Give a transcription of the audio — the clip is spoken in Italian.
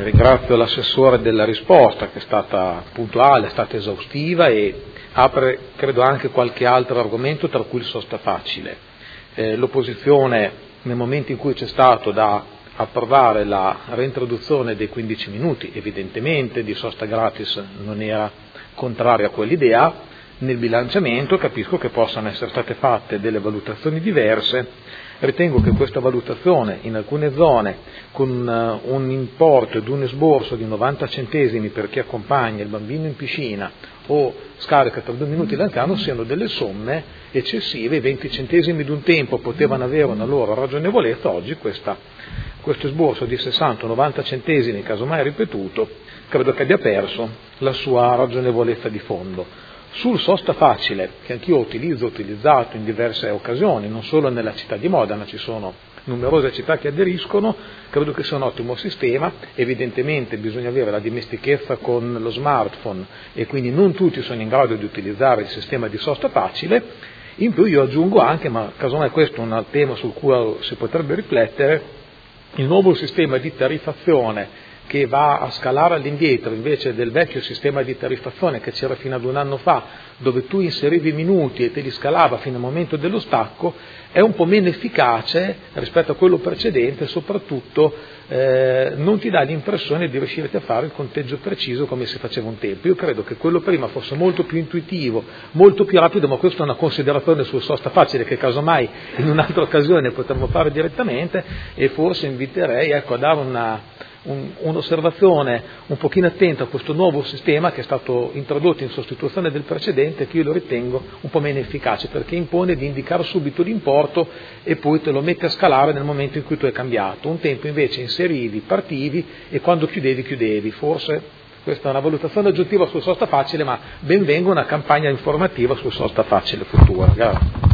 ringrazio l'assessore della risposta che è stata puntuale, è stata esaustiva e apre credo anche qualche altro argomento, tra cui il sosta facile. L'opposizione, nel momento in cui c'è stato da approvare la reintroduzione dei 15 minuti, evidentemente di sosta gratis non era contraria a quell'idea. Nel bilanciamento capisco che possano essere state fatte delle valutazioni diverse. Ritengo che questa valutazione in alcune zone con un importo ed un esborso di 90 centesimi per chi accompagna il bambino in piscina o scarica per 2 minuti l'anziano siano delle somme eccessive. I 20 centesimi di un tempo potevano avere una loro ragionevolezza, oggi questo esborso di 60-90 centesimi, casomai ripetuto, credo che abbia perso la sua ragionevolezza di fondo. Sul sosta facile, che anch'io ho utilizzato in diverse occasioni, non solo nella città di Modena, ci sono numerose città che aderiscono, credo che sia un ottimo sistema. Evidentemente bisogna avere la dimestichezza con lo smartphone e quindi non tutti sono in grado di utilizzare il sistema di sosta facile. In più io aggiungo anche, ma casomai questo è un tema sul quale si potrebbe riflettere, il nuovo sistema di tariffazione che va a scalare all'indietro invece del vecchio sistema di tariffazione che c'era fino ad un anno fa, dove tu inserivi i minuti e te li scalava fino al momento dello stacco, è un po' meno efficace rispetto a quello precedente e soprattutto non ti dà l'impressione di riuscire a fare il conteggio preciso come si faceva un tempo. Io credo che quello prima fosse molto più intuitivo, molto più rapido, ma questa è una considerazione sul sosta facile che casomai in un'altra occasione potremmo fare direttamente, e forse inviterei a dare un'osservazione un pochino attenta a questo nuovo sistema che è stato introdotto in sostituzione del precedente, che io lo ritengo un po' meno efficace, perché impone di indicare subito l'importo e poi te lo mette a scalare nel momento in cui tu hai cambiato. Un tempo invece inserivi, partivi e quando chiudevi. Forse questa è una valutazione aggiuntiva sul sosta facile, ma ben venga una campagna informativa sul sosta facile futura. Grazie.